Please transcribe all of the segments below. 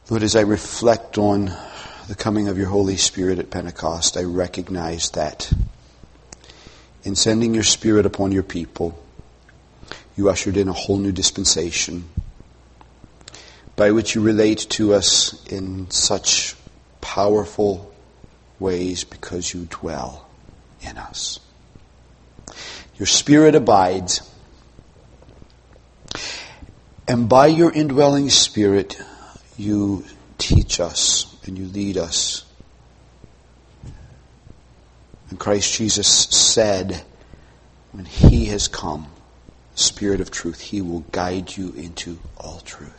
Lord, as I reflect on the coming of your Holy Spirit at Pentecost, I recognize that in sending your Spirit upon your people, you ushered in a whole new dispensation by which you relate to us in such powerful ways because you dwell in us. Your Spirit abides, and by your indwelling Spirit, you teach us and you lead us. And Christ Jesus said, when He has come, Spirit of truth, He will guide you into all truth.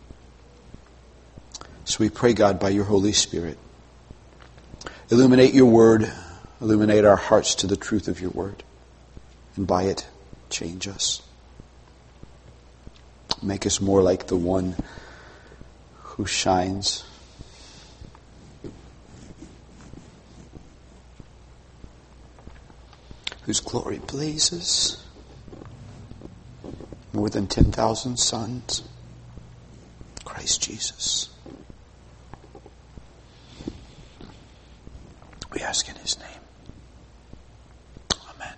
So we pray, God, by your Holy Spirit, illuminate your word, illuminate our hearts to the truth of your word, and by it, change us. Make us more like the one who shines. Whose glory blazes more than 10,000 suns. Christ Jesus. We ask in His name. Amen.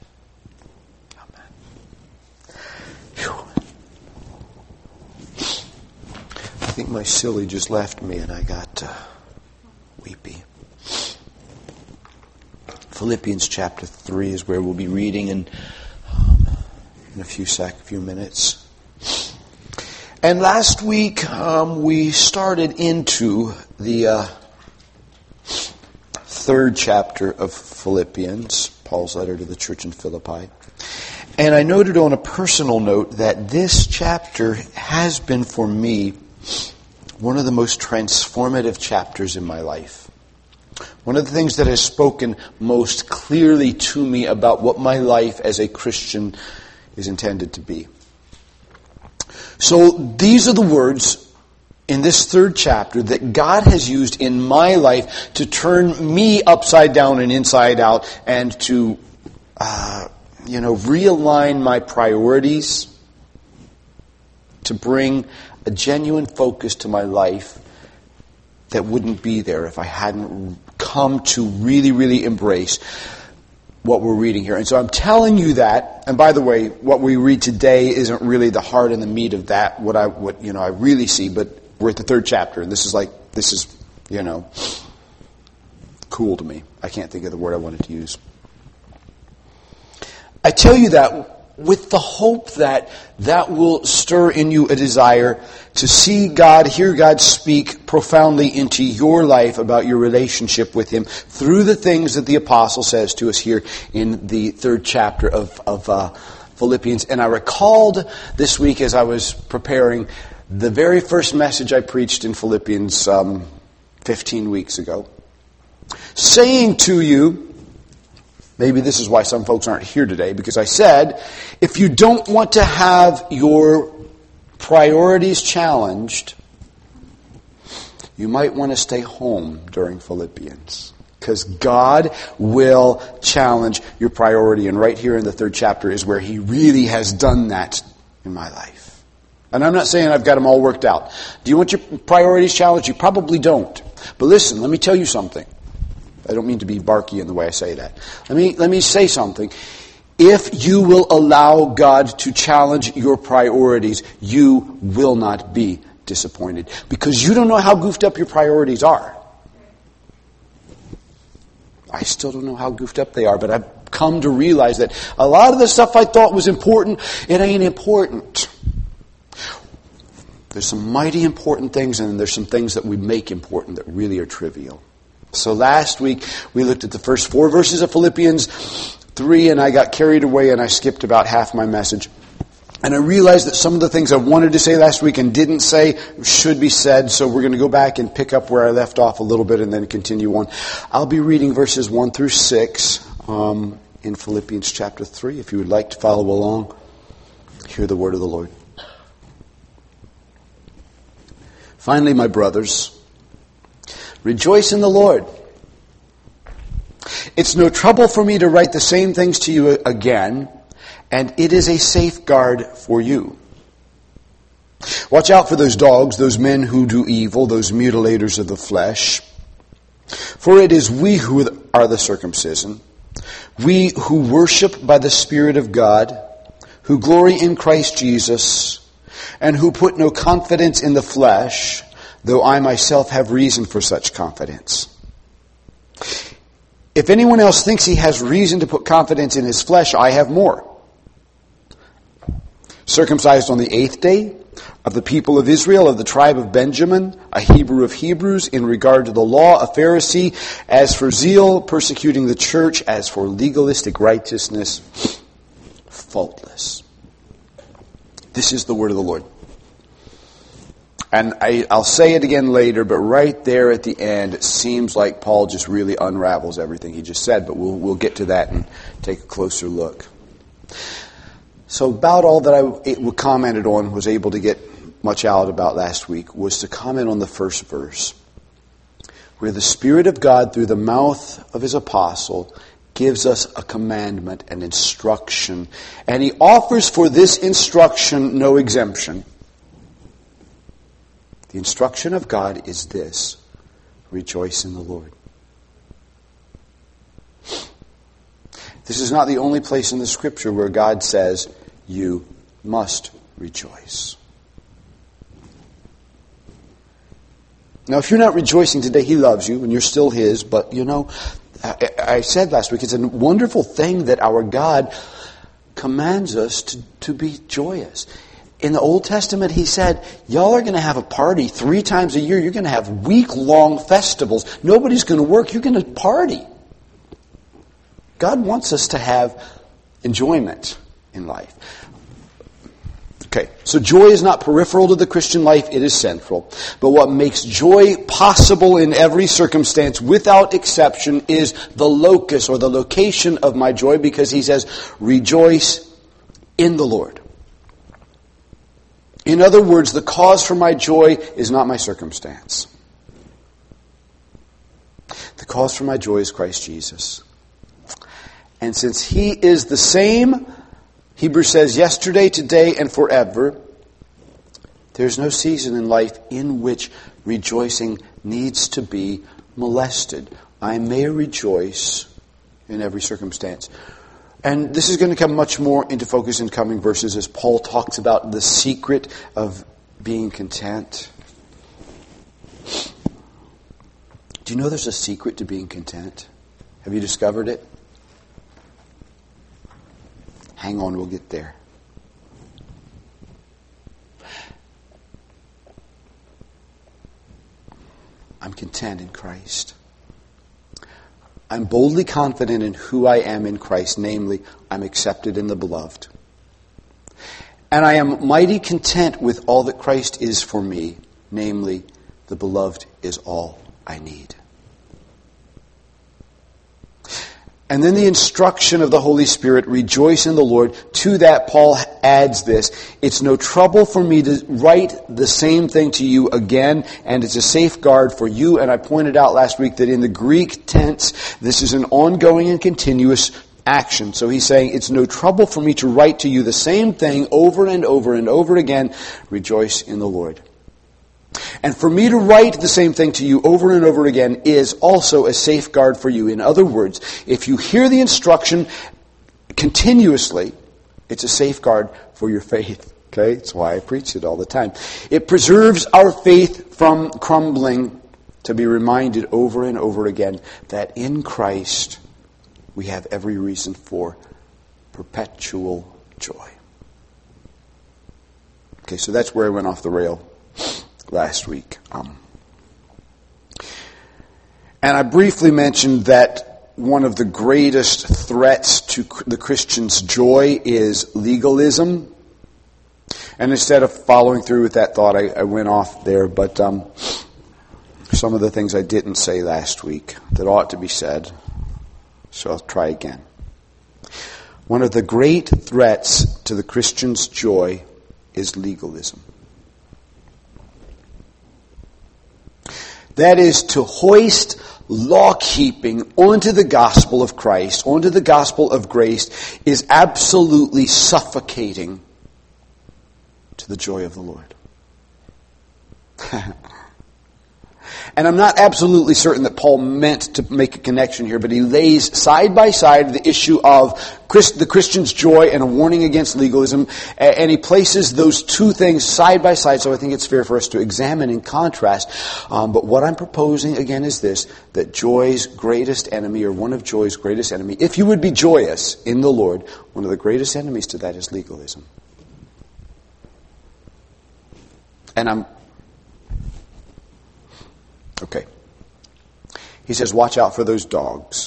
Amen. Whew. I think my silly just left me and I got weepy. Philippians chapter 3 is where we'll be reading in a few minutes. And last week we started into the third chapter of Philippians, Paul's letter to the church in Philippi. And I noted on a personal note that this chapter has been for me one of the most transformative chapters in my life. One of the things that has spoken most clearly to me about what my life as a Christian is intended to be. So these are the words in this third chapter that God has used in my life to turn me upside down and inside out and to, realign my priorities, to bring a genuine focus to my life that wouldn't be there if I hadn't come to really, really embrace what we're reading here. And so I'm telling you that, and by the way, what we read today isn't really the heart and the meat of that, what I really see, but we're at the third chapter, and this is cool to me. I can't think of the word I wanted to use. I tell you that with the hope that will stir in you a desire to see God, hear God speak profoundly into your life about your relationship with Him through the things that the apostle says to us here in the third chapter of Philippians. And I recalled this week as I was preparing the very first message I preached in Philippians 15 weeks ago, saying to you, maybe this is why some folks aren't here today, because I said, if you don't want to have your priorities challenged, you might want to stay home during Philippians. Because God will challenge your priority. And right here in the third chapter is where He really has done that in my life. And I'm not saying I've got them all worked out. Do you want your priorities challenged? You probably don't. But listen, let me tell you something. I don't mean to be barky in the way I say that. Let me say something. If you will allow God to challenge your priorities, you will not be disappointed. Because you don't know how goofed up your priorities are. I still don't know how goofed up they are, but I've come to realize that a lot of the stuff I thought was important, it ain't important. There's some mighty important things, and there's some things that we make important that really are trivial. So last week, we looked at the first 4 verses of Philippians 3, and I got carried away, and I skipped about half my message. And I realized that some of the things I wanted to say last week and didn't say should be said, so we're going to go back and pick up where I left off a little bit and then continue on. I'll be reading verses 1 through 6 in Philippians chapter 3. If you would like to follow along, hear the word of the Lord. Finally, my brothers, rejoice in the Lord. It's no trouble for me to write the same things to you again, and it is a safeguard for you. Watch out for those dogs, those men who do evil, those mutilators of the flesh. For it is we who are the circumcision, we who worship by the Spirit of God, who glory in Christ Jesus, and who put no confidence in the flesh, though I myself have reason for such confidence. If anyone else thinks he has reason to put confidence in his flesh, I have more. Circumcised on the 8th day, of the people of Israel, of the tribe of Benjamin, a Hebrew of Hebrews, in regard to the law, a Pharisee, as for zeal, persecuting the church, as for legalistic righteousness, faultless. This is the word of the Lord. And I'll say it again later, but right there at the end, it seems like Paul just really unravels everything he just said, but we'll get to that and take a closer look. So about all that I commented on, was able to get much out about last week, was to comment on the first verse, where the Spirit of God, through the mouth of His apostle, gives us a commandment, an instruction, and he offers for this instruction no exemption. The instruction of God is this: rejoice in the Lord. This is not the only place in the Scripture where God says, you must rejoice. Now, if you're not rejoicing today, He loves you and you're still His, but I said last week, it's a wonderful thing that our God commands us to be joyous. In the Old Testament, He said, y'all are going to have a party 3 times a year. You're going to have week-long festivals. Nobody's going to work. You're going to party. God wants us to have enjoyment in life. Okay, so joy is not peripheral to the Christian life, it is central. But what makes joy possible in every circumstance, without exception, is the locus or the location of my joy, because He says, rejoice in the Lord. In other words, the cause for my joy is not my circumstance. The cause for my joy is Christ Jesus. And since He is the same, Hebrews says, yesterday, today, and forever, there's no season in life in which rejoicing needs to be molested. I may rejoice in every circumstance. And this is going to come much more into focus in coming verses as Paul talks about the secret of being content. Do you know there's a secret to being content? Have you discovered it? Hang on, we'll get there. I'm content in Christ. I'm boldly confident in who I am in Christ, namely, I'm accepted in the beloved. And I am mighty content with all that Christ is for me, namely, the beloved is all I need. And then the instruction of the Holy Spirit, rejoice in the Lord. To that, Paul adds this: it's no trouble for me to write the same thing to you again, and it's a safeguard for you. And I pointed out last week that in the Greek tense, this is an ongoing and continuous action. So he's saying, it's no trouble for me to write to you the same thing over and over and over again. Rejoice in the Lord. And for me to write the same thing to you over and over again is also a safeguard for you. In other words, if you hear the instruction continuously, it's a safeguard for your faith. Okay? That's why I preach it all the time. It preserves our faith from crumbling, to be reminded over and over again that in Christ we have every reason for perpetual joy. Okay, so that's where I went off the rail last week. And I briefly mentioned that one of the greatest threats to the Christian's joy is legalism. And instead of following through with that thought, I went off there. But some of the things I didn't say last week that ought to be said, so I'll try again. One of the great threats to the Christian's joy is legalism. That is, to hoist law-keeping onto the gospel of Christ, onto the gospel of grace, is absolutely suffocating to the joy of the Lord. And I'm not absolutely certain that Paul meant to make a connection here, but he lays side by side the issue of the Christian's joy and a warning against legalism, and he places those two things side by side, so I think it's fair for us to examine in contrast. But what I'm proposing, again, is this, that joy's greatest enemy, or one of joy's greatest enemy, if you would be joyous in the Lord, one of the greatest enemies to that is legalism. And okay. He says, watch out for those dogs.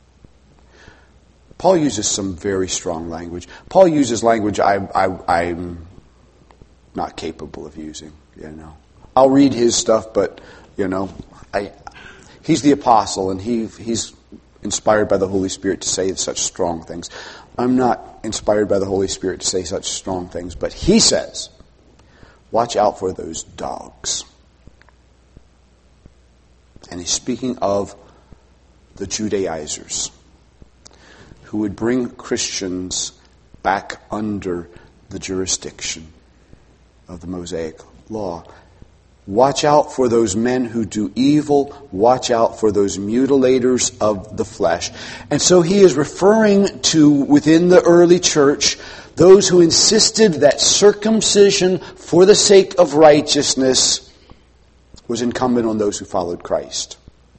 Paul uses some very strong language. Paul uses language I'm not capable of using, I'll read his stuff, but, he's the apostle, and he's inspired by the Holy Spirit to say such strong things. I'm not inspired by the Holy Spirit to say such strong things, but he says, watch out for those dogs. And he's speaking of the Judaizers who would bring Christians back under the jurisdiction of the Mosaic law. Watch out for those men who do evil. Watch out for those mutilators of the flesh. And so he is referring to, within the early church, those who insisted that circumcision for the sake of righteousness was incumbent on those who followed Christ.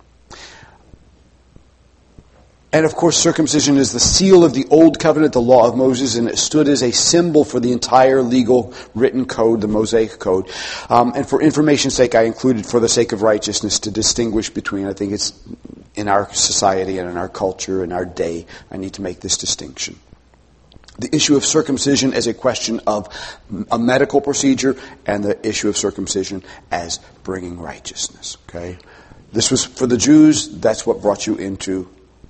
And of course, circumcision is the seal of the Old Covenant, the law of Moses, and it stood as a symbol for the entire legal written code, the Mosaic Code. And for information's sake, I included for the sake of righteousness to distinguish between, I think it's in our society and in our culture, in our day, I need to make this distinction. The issue of circumcision as a question of a medical procedure, and the issue of circumcision as bringing righteousness. Okay, this was for the Jews. That's what brought you into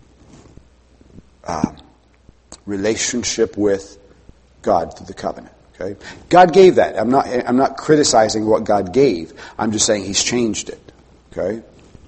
relationship with God through the covenant. Okay, God gave that. I'm not criticizing what God gave. I'm just saying He's changed it. Okay,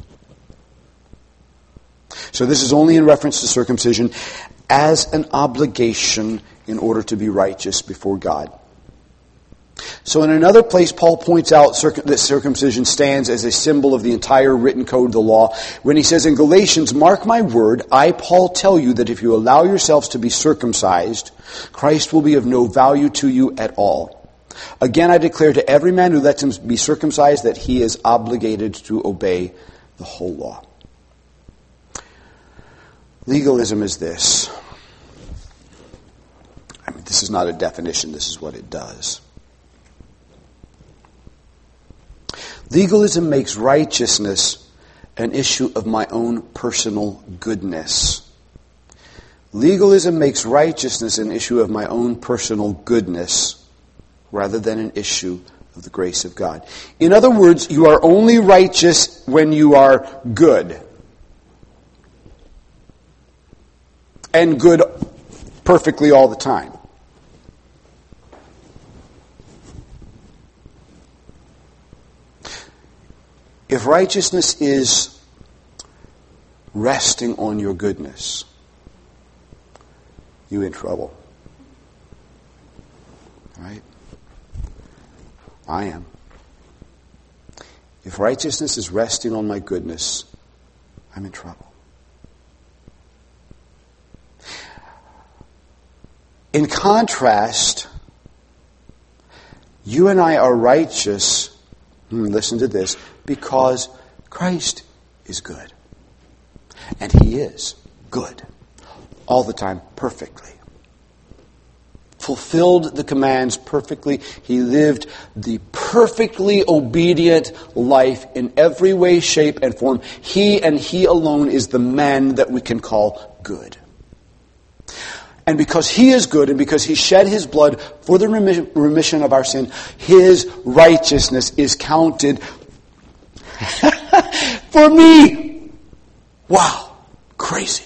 so this is only in reference to circumcision as an obligation in order to be righteous before God. So in another place, Paul points out that circumcision stands as a symbol of the entire written code of the law, when he says in Galatians, mark my word, I, Paul, tell you that if you allow yourselves to be circumcised, Christ will be of no value to you at all. Again, I declare to every man who lets him be circumcised that he is obligated to obey the whole law. Legalism is this. This is not a definition, this is what it does. Legalism makes righteousness an issue of my own personal goodness. Legalism makes righteousness an issue of my own personal goodness rather than an issue of the grace of God. In other words, you are only righteous when you are good. And good perfectly all the time. If righteousness is resting on your goodness, you're in trouble. Right? I am. If righteousness is resting on my goodness, I'm in trouble. In contrast, you and I are righteous, listen to this, because Christ is good. And He is good. All the time, perfectly. Fulfilled the commands perfectly. He lived the perfectly obedient life in every way, shape, and form. He and He alone is the man that we can call good. And because He is good, and because He shed His blood for the remission of our sin, His righteousness is counted for me. Wow. Crazy.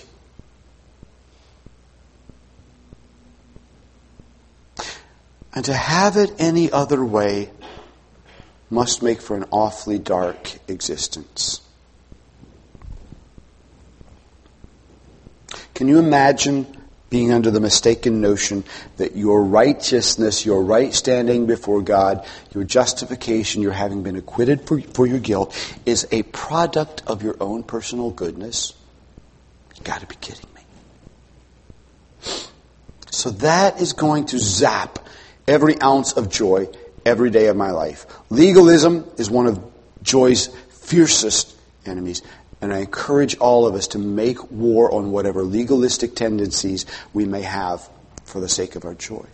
And to have it any other way must make for an awfully dark existence. Can you imagine being under the mistaken notion that your righteousness, your right standing before God, your justification, your having been acquitted for your guilt, is a product of your own personal goodness. You've got to be kidding me. So that is going to zap every ounce of joy every day of my life. Legalism is one of joy's fiercest enemies. And I encourage all of us to make war on whatever legalistic tendencies we may have for the sake of our joy.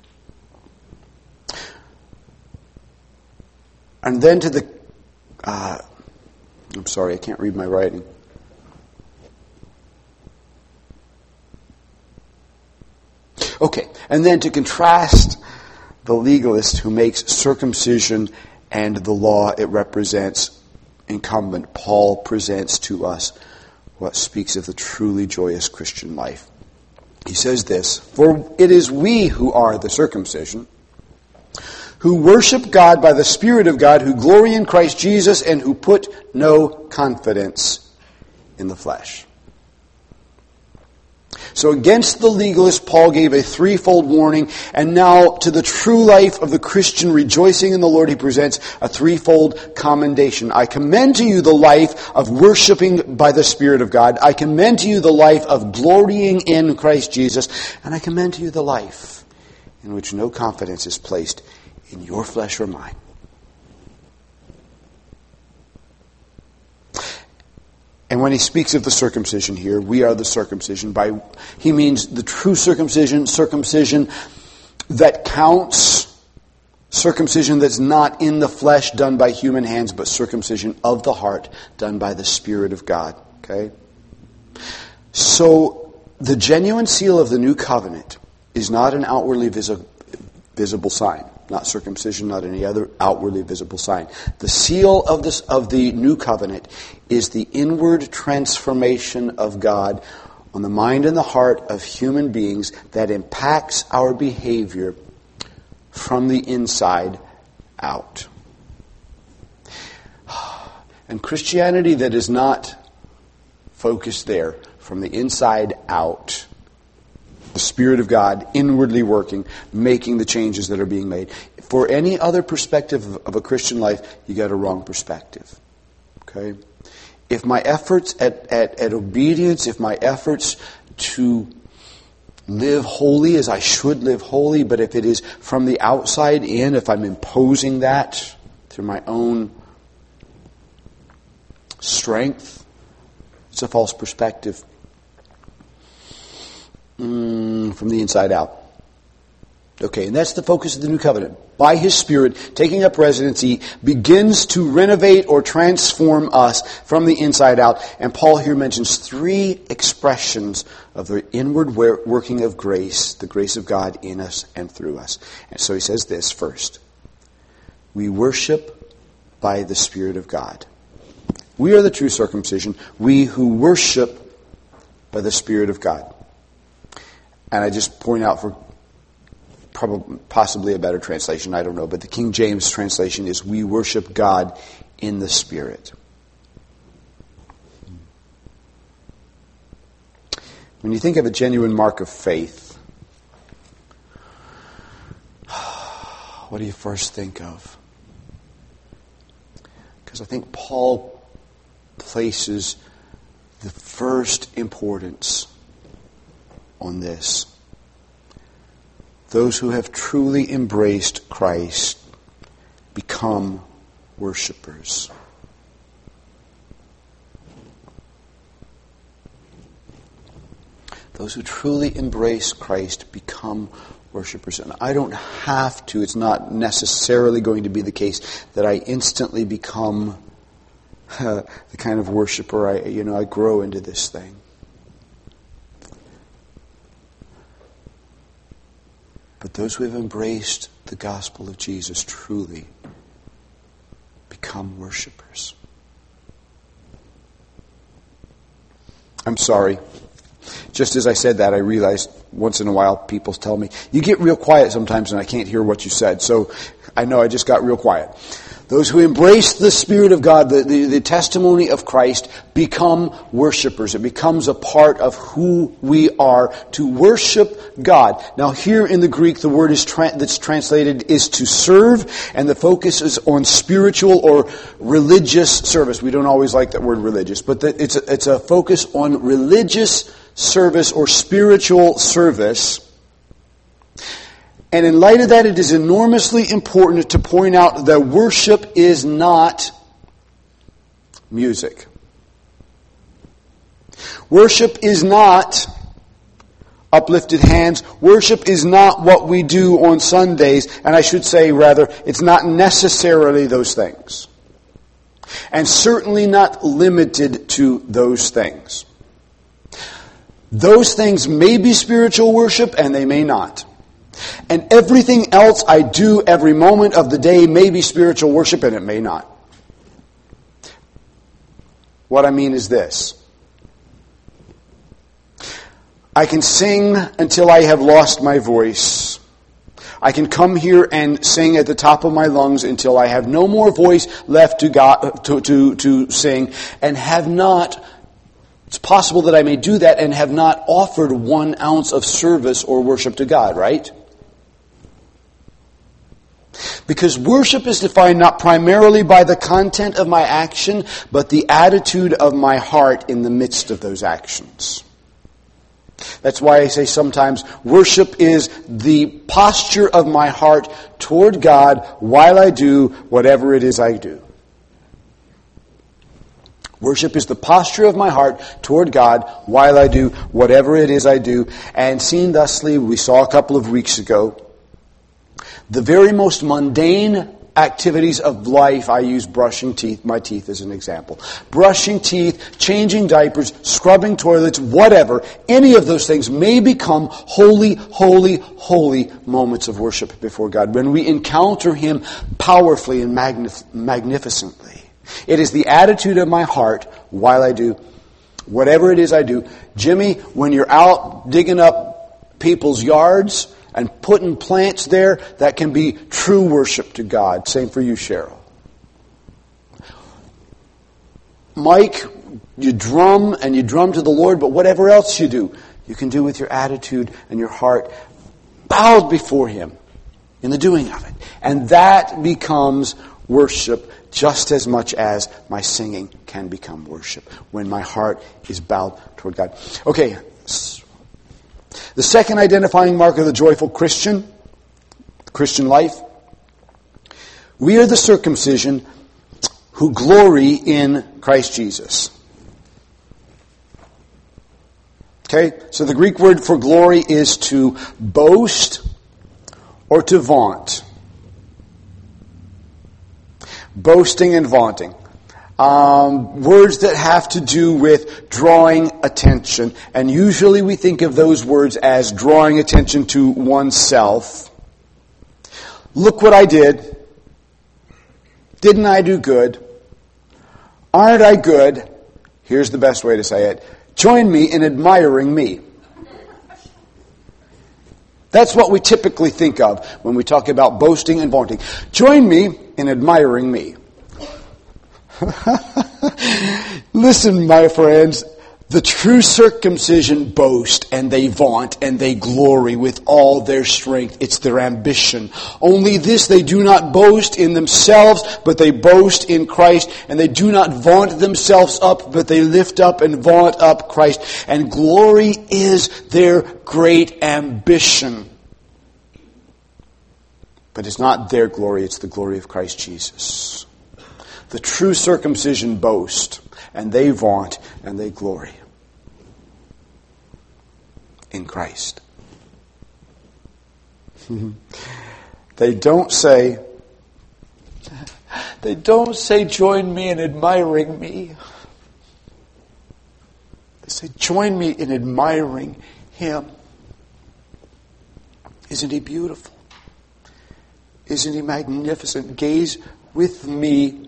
And then to the... I'm sorry, I can't read my writing. Okay, and then to contrast the legalist who makes circumcision and the law it represents incumbent, Paul presents to us what speaks of the truly joyous Christian life. He says this, "For it is we who are the circumcision, who worship God by the Spirit of God, who glory in Christ Jesus, and who put no confidence in the flesh." So against the legalist, Paul gave a threefold warning, and now to the true life of the Christian rejoicing in the Lord, he presents a threefold commendation. I commend to you the life of worshiping by the Spirit of God. I commend to you the life of glorying in Christ Jesus. And I commend to you the life in which no confidence is placed in your flesh or mine. And when he speaks of the circumcision here, we are the circumcision. He means the true circumcision, circumcision that counts, circumcision that's not in the flesh done by human hands, but circumcision of the heart done by the Spirit of God. Okay? So the genuine seal of the new covenant is not an outwardly visible sign. Not circumcision, not any other outwardly visible sign. The seal of the new covenant is the inward transformation of God on the mind and the heart of human beings that impacts our behavior from the inside out. And Christianity that is not focused there, from the inside out, the Spirit of God inwardly working, making the changes that are being made. For any other perspective of a Christian life, you got a wrong perspective. Okay? If my efforts at obedience, if my efforts to live holy as I should live holy, but if it is from the outside in, if I'm imposing that through my own strength, it's a false perspective. From the inside out. Okay, and that's the focus of the new covenant. By His Spirit, taking up residency, begins to renovate or transform us from the inside out. And Paul here mentions three expressions of the inward working of grace, the grace of God in us and through us. And so he says this first. We worship by the Spirit of God. We are the true circumcision, we who worship by the Spirit of God. And I just point out for possibly a better translation, I don't know, but the King James translation is, we worship God in the Spirit. When you think of a genuine mark of faith, what do you first think of? Because I think Paul places the first importance on this. Those who have truly embraced Christ become worshipers. Those who truly embrace Christ become worshipers. And I don't have to, it's not necessarily going to be the case that I instantly become the kind of worshiper I grow into this thing. But those who have embraced the gospel of Jesus truly become worshipers. I'm sorry. Just as I said that, I realized once in a while people tell me, you get real quiet sometimes and I can't hear what you said. So I know I just got real quiet. Those who embrace the Spirit of God, the testimony of Christ, become worshipers. It becomes a part of who we are to worship God. Now here in the Greek, the word that's translated is to serve, and the focus is on spiritual or religious service. We don't always like that word religious, but it's a focus on religious service or spiritual service. And in light of that, it is enormously important to point out that worship is not music. Worship is not uplifted hands. Worship is not what we do on Sundays. And I should say, rather, it's not necessarily those things. And certainly not limited to those things. Those things may be spiritual worship and they may not. And everything else I do every moment of the day may be spiritual worship and it may not. What I mean is this. I can sing until I have lost my voice. I can come here and sing at the top of my lungs until I have no more voice left to sing, and have not. It's possible that I may do that and have not offered 1 ounce of service or worship to God, right? Because worship is defined not primarily by the content of my action, but the attitude of my heart in the midst of those actions. That's why I say sometimes worship is the posture of my heart toward God while I do whatever it is I do. Worship is the posture of my heart toward God while I do whatever it is I do. And seen thusly, we saw a couple of weeks ago, the very most mundane activities of life. I use brushing my teeth as an example. Brushing teeth, changing diapers, scrubbing toilets, whatever. Any of those things may become holy, holy, holy moments of worship before God when we encounter Him powerfully and magnificently. It is the attitude of my heart while I do whatever it is I do. Jimmy, when you're out digging up people's yards and putting plants there, that can be true worship to God. Same for you, Cheryl. Mike, you drum to the Lord, but whatever else you do, you can do with your attitude and your heart bowed before Him in the doing of it. And that becomes worship just as much as my singing can become worship when my heart is bowed toward God. Okay, the second identifying mark of the joyful Christian life, we are the circumcision who glory in Christ Jesus. Okay, so the Greek word for glory is to boast or to vaunt. Boasting and vaunting. Words that have to do with drawing attention. And usually we think of those words as drawing attention to oneself. Look what I did. Didn't I do good? Aren't I good? Here's the best way to say it. Join me in admiring me. That's what we typically think of when we talk about boasting and vaunting. Join me in admiring me. Listen, my friends, the true circumcision boast and they vaunt and they glory with all their strength. It's their ambition. Only this, they do not boast in themselves, but they boast in Christ. And they do not vaunt themselves up, but they lift up and vaunt up Christ. And glory is their great ambition. But it's not their glory, it's the glory of Christ Jesus. The true circumcision boast, and they vaunt, and they glory in Christ. They don't say, join me in admiring me. They say, join me in admiring Him. Isn't He beautiful? Isn't He magnificent? Gaze with me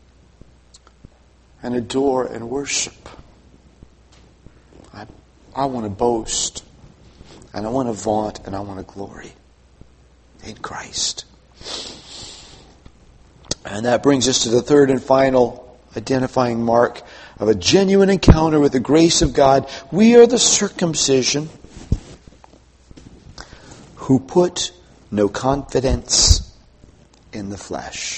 and adore and worship. I want to boast, and I want to vaunt, and I want to glory in Christ. And that brings us to the third and final identifying mark of a genuine encounter with the grace of God. We are the circumcision who put no confidence in the flesh.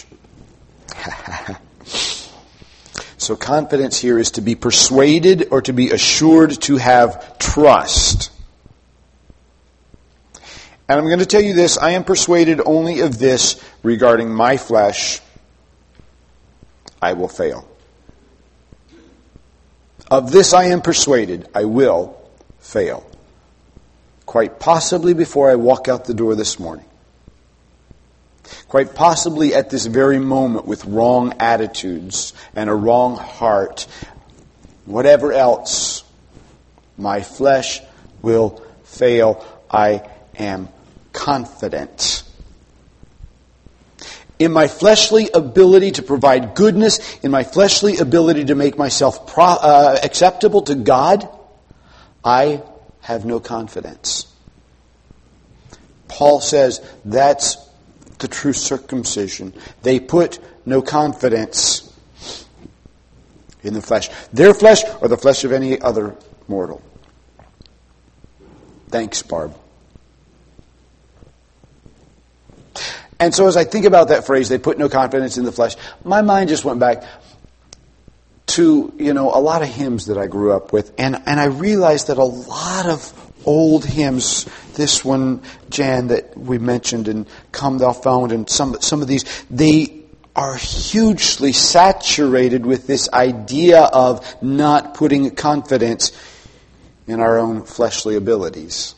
So confidence here is to be persuaded or to be assured, to have trust. And I'm going to tell you this, I am persuaded only of this regarding my flesh: I will fail. Of this I am persuaded, I will fail. Quite possibly before I walk out the door this morning. Quite possibly at this very moment with wrong attitudes and a wrong heart. Whatever else, my flesh will fail. I am confident. In my fleshly ability to provide goodness, in my fleshly ability to make myself acceptable to God, I have no confidence. Paul says that's the true circumcision. They put no confidence in the flesh. Their flesh or the flesh of any other mortal. Thanks, Barb. And so as I think about that phrase, they put no confidence in the flesh, my mind just went back to, a lot of hymns that I grew up with. And I realized that a lot of old hymns, this one, Jan, that we mentioned, and Come Thou Fount, and some of these, they are hugely saturated with this idea of not putting confidence in our own fleshly abilities.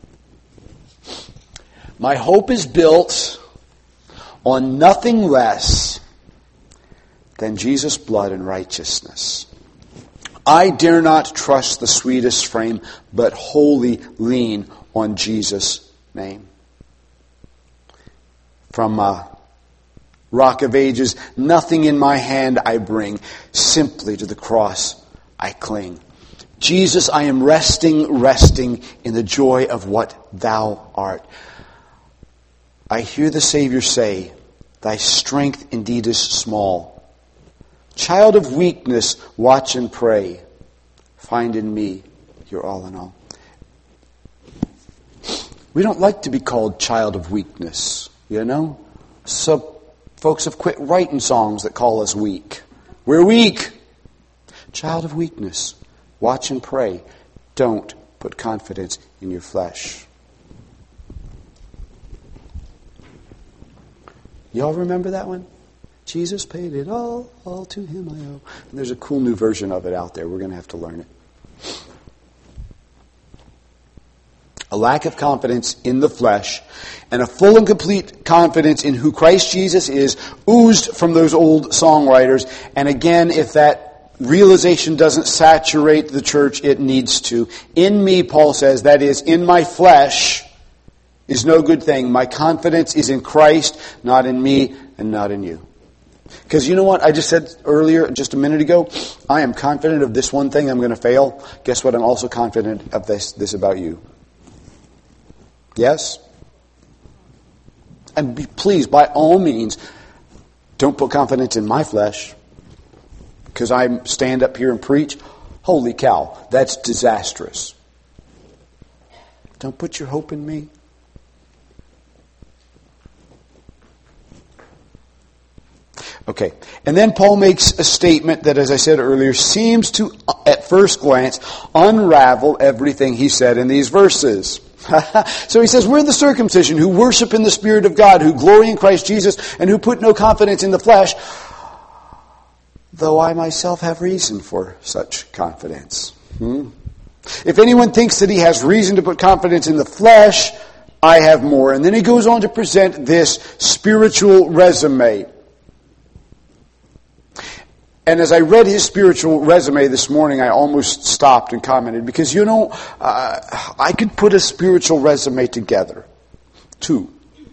My hope is built on nothing less than Jesus' blood and righteousness. I dare not trust the sweetest frame, but wholly lean on Jesus' name. From Rock of Ages, nothing in my hand I bring, simply to the cross I cling. Jesus, I am resting in the joy of what Thou art. I hear the Savior say, Thy strength indeed is small. Child of weakness, watch and pray. Find in me your all in all. We don't like to be called child of weakness, So folks have quit writing songs that call us weak. We're weak. Child of weakness, watch and pray. Don't put confidence in your flesh. Y'all remember that one? Jesus paid it all to Him I owe. And there's a cool new version of it out there. We're going to have to learn it. A lack of confidence in the flesh and a full and complete confidence in who Christ Jesus is oozed from those old songwriters. And again, if that realization doesn't saturate the church, it needs to. In me, Paul says, that is, in my flesh, is no good thing. My confidence is in Christ, not in me and not in you. Because you know what? I just said earlier, just a minute ago, I am confident of this one thing, I'm going to fail. Guess what? I'm also confident of this about you. Yes? And please, by all means, don't put confidence in my flesh. Because I stand up here and preach. Holy cow, that's disastrous. Don't put your hope in me. Okay, and then Paul makes a statement that, as I said earlier, seems to, at first glance, unravel everything he said in these verses. So he says, we're the circumcision who worship in the Spirit of God, who glory in Christ Jesus, and who put no confidence in the flesh, though I myself have reason for such confidence. If anyone thinks that he has reason to put confidence in the flesh, I have more. And then he goes on to present this spiritual resume. And as I read his spiritual resume this morning, I almost stopped and commented. Because, I could put a spiritual resume together. 2.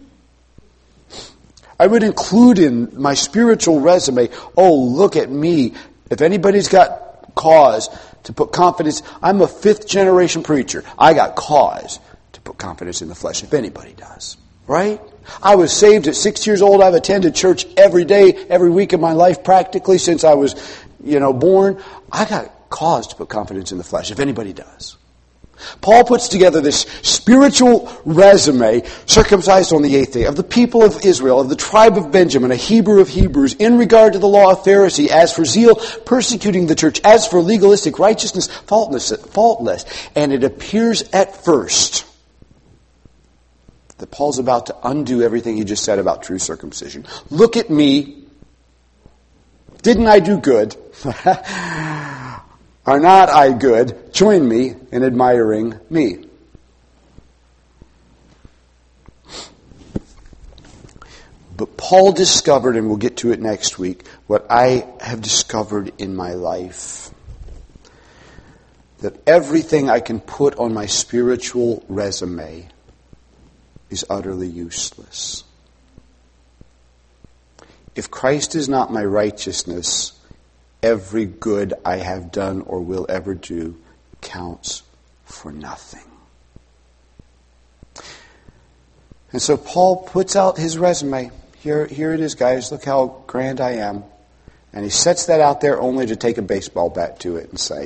I would include in my spiritual resume, look at me. If anybody's got cause to put confidence, I'm a 5th generation preacher. I got cause to put confidence in the flesh, if anybody does. Right? I was saved at 6 years old. I've attended church every day, every week of my life practically since I was, born. I got cause to put confidence in the flesh, if anybody does. Paul puts together this spiritual resume, circumcised on the 8th day, of the people of Israel, of the tribe of Benjamin, a Hebrew of Hebrews, in regard to the law of Pharisee, as for zeal, persecuting the church, as for legalistic righteousness, faultless. And it appears at first that Paul's about to undo everything he just said about true circumcision. Look at me. Didn't I do good? Are not I good? Join me in admiring me. But Paul discovered, and we'll get to it next week, what I have discovered in my life. That everything I can put on my spiritual resume is utterly useless. If Christ is not my righteousness, every good I have done or will ever do counts for nothing. And so Paul puts out his resume. Here it is, guys. Look how grand I am. And he sets that out there only to take a baseball bat to it and say,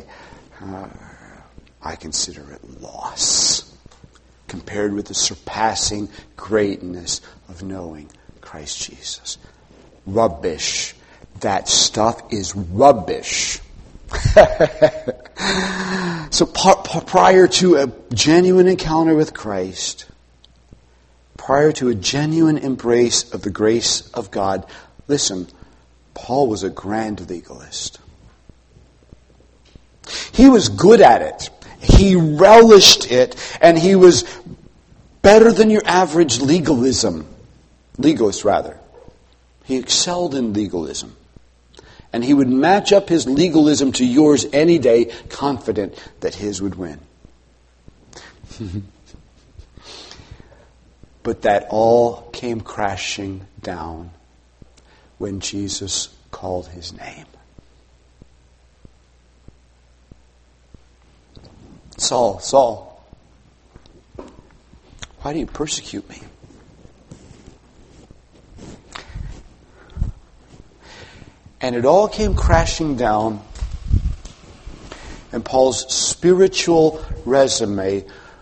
I consider it loss compared with the surpassing greatness of knowing Christ Jesus. Rubbish. That stuff is rubbish. So prior to a genuine encounter with Christ, prior to a genuine embrace of the grace of God, listen, Paul was a grand legalist. He was good at it. He relished it, and he was better than your average legalist. He excelled in legalism. And he would match up his legalism to yours any day, confident that his would win. But that all came crashing down when Jesus called his name. Saul, Saul, why do you persecute me? And it all came crashing down, and Paul's spiritual resume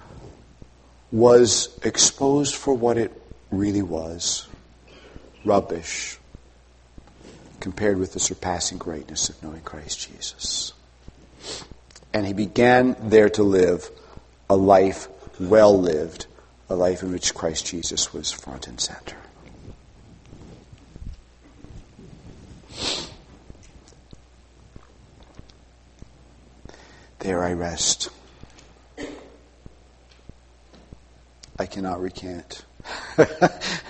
was exposed for what it really was. Rubbish compared with the surpassing greatness of knowing Christ Jesus. And he began there to live a life well lived, a life in which Christ Jesus was front and center. There I rest. I cannot recant.